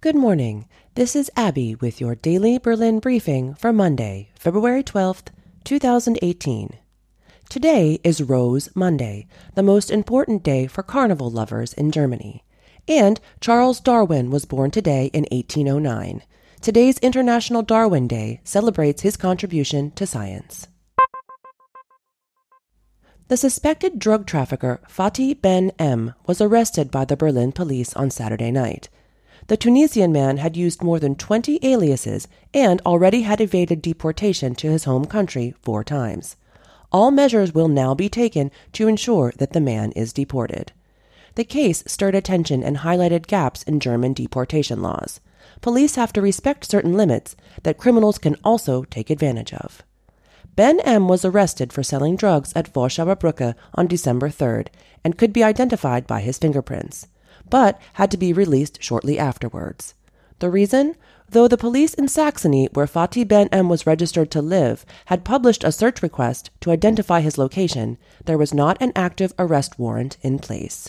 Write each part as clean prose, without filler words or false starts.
Good morning. This is Abby with your daily Berlin briefing for Monday, February 12th, 2018. Today is Rose Monday, the most important day for carnival lovers in Germany. And Charles Darwin was born today in 1809. Today's International Darwin Day celebrates his contribution to science. The suspected drug trafficker Fatih Ben M. was arrested by the Berlin police on Saturday night. The Tunisian man had used more than 20 aliases and already had evaded deportation to his home country 4 times. All measures will now be taken to ensure that the man is deported. The case stirred attention and highlighted gaps in German deportation laws. Police have to respect certain limits that criminals can also take advantage of. Ben M. was arrested for selling drugs at Warschauer Brücke on December 3rd and could be identified by his fingerprints, but had to be released shortly afterwards. The reason? Though the police in Saxony, where Fatih Ben M. was registered to live, had published a search request to identify his location, there was not an active arrest warrant in place.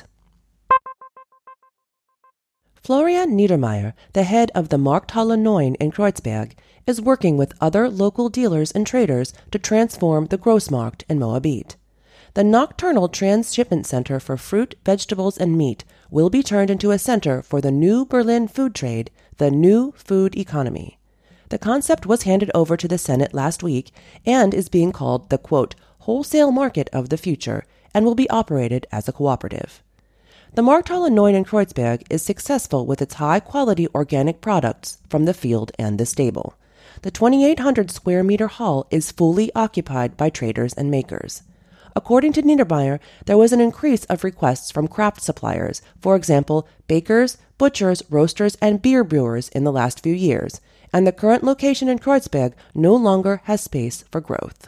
Florian Niedermeyer, the head of the Markthalle 9 in Kreuzberg, is working with other local dealers and traders to transform the Grossmarkt in Moabit. The nocturnal transshipment center for fruit, vegetables, and meat will be turned into a center for the new Berlin food trade, the new food economy. The concept was handed over to the Senate last week and is being called the, quote, wholesale market of the future and will be operated as a cooperative. The Markthalle 9 in Kreuzberg is successful with its high-quality organic products from the field and the stable. The 2,800 square meter hall is fully occupied by traders and makers. According to Niedermeyer, there was an increase of requests from craft suppliers, for example, bakers, butchers, roasters, and beer brewers in the last few years, and the current location in Kreuzberg no longer has space for growth.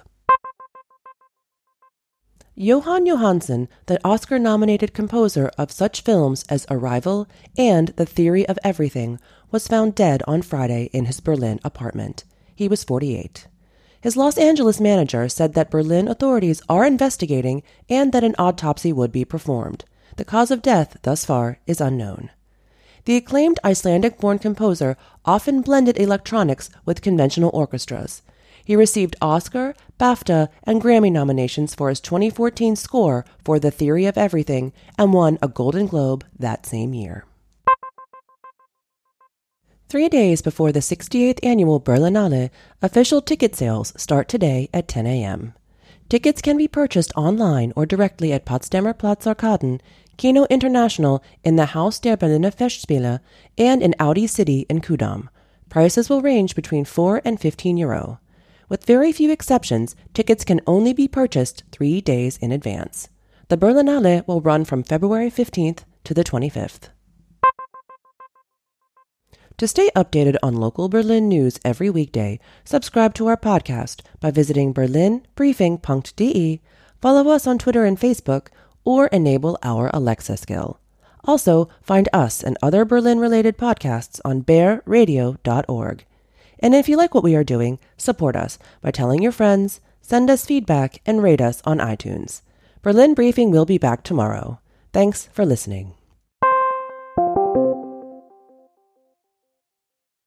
Johan Johansson, the Oscar-nominated composer of such films as Arrival and The Theory of Everything, was found dead on Friday in his Berlin apartment. He was 48. His Los Angeles manager said that Berlin authorities are investigating and that an autopsy would be performed. The cause of death, thus far, is unknown. The acclaimed Icelandic-born composer often blended electronics with conventional orchestras. He received Oscar, BAFTA, and Grammy nominations for his 2014 score for The Theory of Everything and won a Golden Globe that same year. 3 days before the 68th annual Berlinale, official ticket sales start today at 10 a.m. Tickets can be purchased online or directly at Potsdamer Platz Arkaden, Kino International in the Haus der Berliner Festspiele, and in Audi City in Kudamm. Prices will range between 4 and 15 euro. With very few exceptions, tickets can only be purchased 3 days in advance. The Berlinale will run from February 15th to the 25th. To stay updated on local Berlin news every weekday, subscribe to our podcast by visiting berlinbriefing.de, follow us on Twitter and Facebook, or enable our Alexa skill. Also, find us and other Berlin-related podcasts on bearradio.org. And if you like what we are doing, support us by telling your friends, send us feedback, and rate us on iTunes. Berlin Briefing will be back tomorrow. Thanks for listening.